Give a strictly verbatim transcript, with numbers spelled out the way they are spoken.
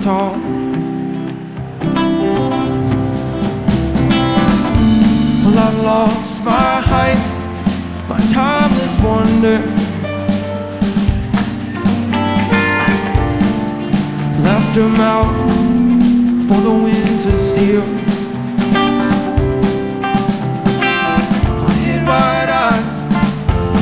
tall. Well, I've lost my height, my timeless wonder, left them out for the wind to steal.